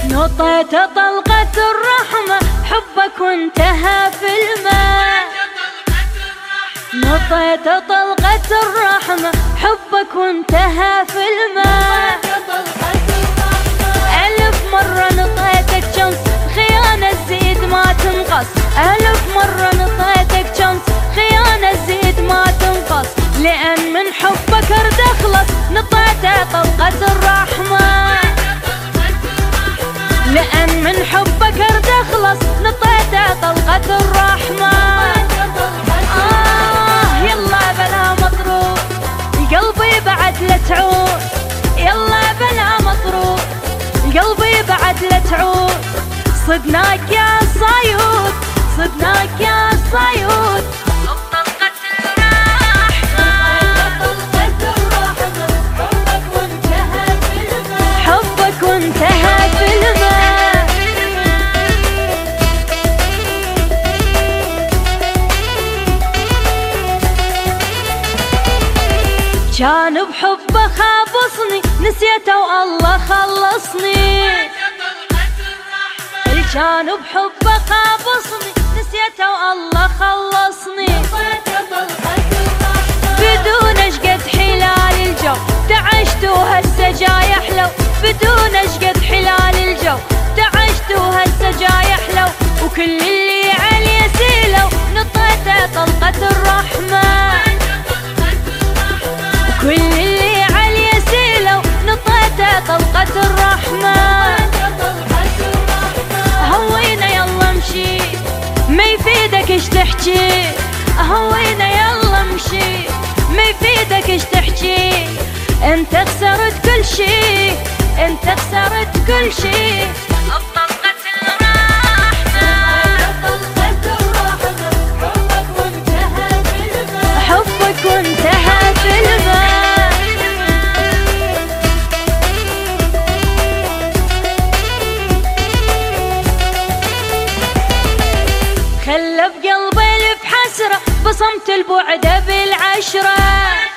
نطيت طلقة الرحمة حبك وانتهى في الماء. نطيت طلقة الرحمة حبك وانتهى في الماء. ألف مرة نطيتك شمس خيانة تزيد ما تنقص. ألف مرة نطيتك شمس خيانة تزيد ما تنقص. لأن من حبك أرد أخلص نطيت طلقة الرحمة. لأن من حبك أرد أخلص نطيت طلقة الرحمة. يلا بلا مطروح قلبي بعد لا تعود. يلا بلا مطروح قلبي بعد لا تعود. صدناك يا صيود صدناك يا صيود. حبك وانتهى في الماء. كان بحبه خابصني نسيته والله خلصني. كان بحبه خابصني نسيته والله خلصني. بدون اشقد حلال الجو تعشت وهسه جاي احلو. بدون اشقد حلال الجو تعشت وهسه جاي احلو. وكل اللي عليه سيلو نطيت طلقة الرحمة. كل اللي عليه سيلو نطيت طلقة الرحمة. هوينا يلا امشي ما يفيدك ايش تحكي. هوينا يلا امشي ما يفيدك ايش تحكي. انت خسرت كل شي انت خسرت كل شي. بطلقة الرحمة. بطلقة الرحمة حبك وانتهى في الماء. حبك وانتهى في الماء. خلى بقلبي الف حسرة بصمت البعد بالعشرة.